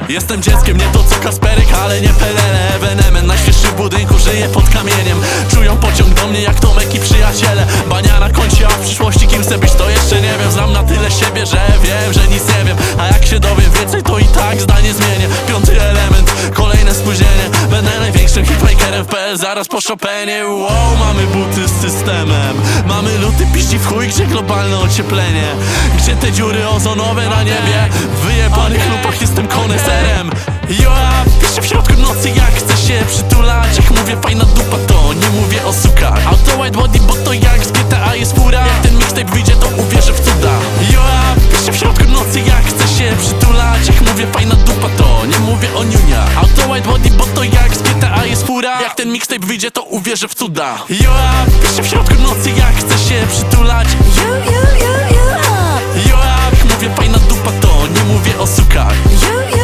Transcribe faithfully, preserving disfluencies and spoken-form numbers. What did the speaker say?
Jestem dzieckiem, nie to co Kasperek, ale nie Pelele. Ewenement najświeższy w budynku, żyje pod kamieniem. Czują pociąg do mnie jak Tomek i przyjaciele. Bania na koncie, a w przyszłości kim chcę być to jeszcze nie wiem. Znam na tyle siebie, że wiem, że nic nie wiem. A jak się dowiem więcej, to i tak zdanie zmienię. Piąty element, kolejne spóźnienie. Będę największym hitmakerem w P L zaraz po Chopinie. Wow, mamy buty z systemem. Mamy luty piści w chuj, gdzie globalne ocieplenie. Gdzie te dziury ozonowe na niebie. W wyjebanych lupach jestem koneserem. Yo, piszę w środku nocy jak chcę się przytulać. Jak mówię fajna dupa, to nie mówię o sukach. Auto white body, bo to jak z G T A jest fura. Jak ten mixtape wyjdzie, to uwierzę w cuda. Yo, piszę w środku nocy jak chcę się przytulać. Jak mówię fajna dupa, to nie mówię o niunia. Auto white body, bo to jak z G T A jest fura. Jak ten mixtape wyjdzie, to uwierzę w cuda. Yo, piszę w środku nocy jak chcę się przytulać. You, you, you, you up. Yo, jak mówię fajna dupa, to nie mówię o sukach. You,